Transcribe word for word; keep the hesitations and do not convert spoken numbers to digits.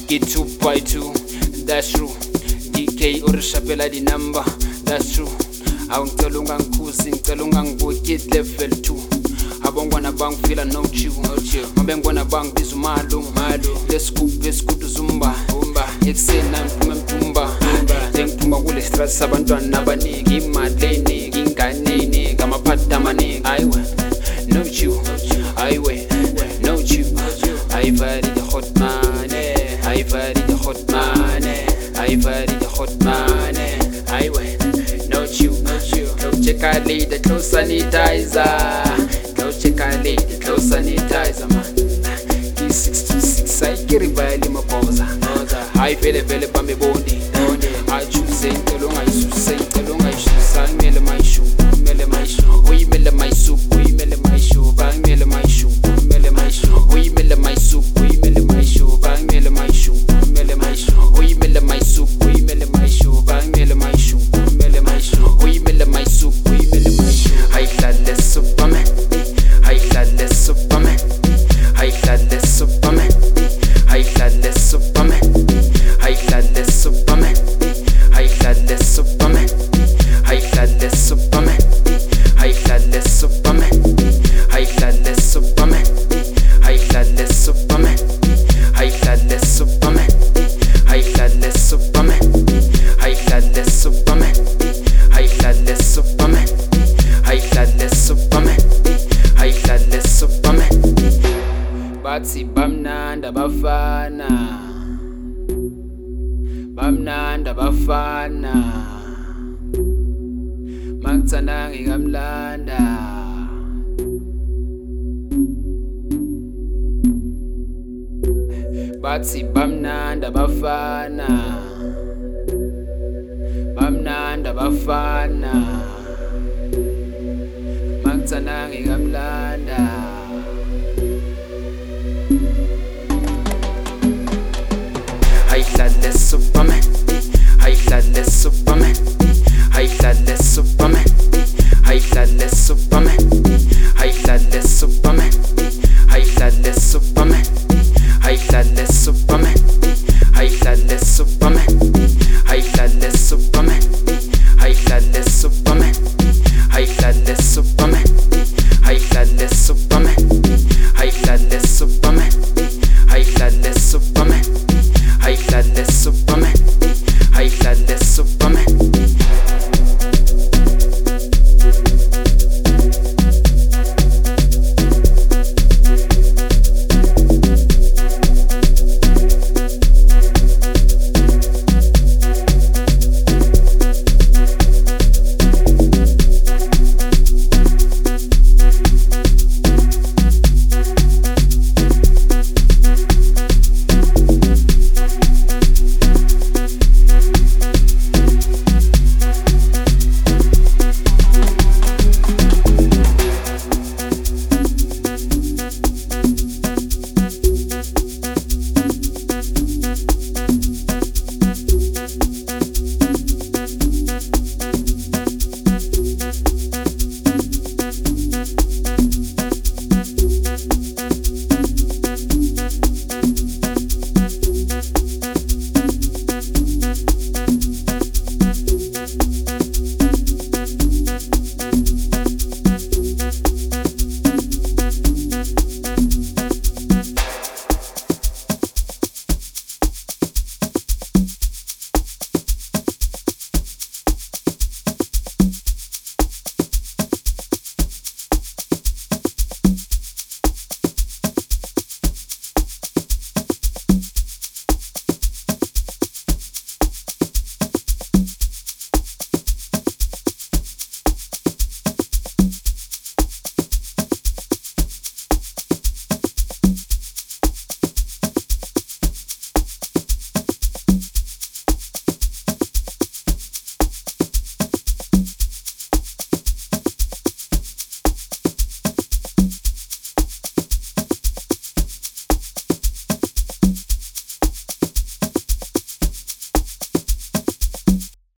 ke two by two, that's true. D K or shapela di number, that's true. Awungicela ungangikhusi ngicela ungangibuki level two. Abongwana bangifila no chill, no chill. Mabengwana bangibiza umalu, malu. Let's scoop, let's scoop zumba, umba. Ekseni nami phuma emthumba, ngengithumba kule stress abantwana abaningi, imali eningi, ingane ngamaphatha amaningi. Ayiwe, no chill, ayiwe, no chill. Ayivari the hot money, ayivari the hot money, ayivari the hot money. Ayiwe, no chill, no chill. Go check out the close sanitizer. Go check out the close sanitizer, man. D six two six, I carry by my posa. I feel a belly by me body. I choose saying, Tell I should say, Tell I should sang, Mele my shoe, Mele my shoe, we mele my soup, we mele my shoe, bang mele my shoe, Mele my shoe, we mele my soup, we mele my shoe, bang mele my shoe, Mele my shoe, we mele my soup, we mele my shoe, bang mele my shoe, Mele my shoe, we mele my soup, we mele my shoe. I had less superman. I had less superman. I had less superman. I had less superman. I had less superman. I had less superman. I had less superman. I had less superman. I had less superman. I had less superman. I had less superman. I had less superman. I had less superman. I had less superman. I had less superman. I had less superman. Bathi bamnanda bafana, bamnanda bafana, mangitsana ngikamlanda. Bathi bamnanda bafana, bamnanda bafana, mangitsana ngikamlanda. I had less superman. I had less superman. I had less superman. I had less superman. I had less superman. I had less superman. I had less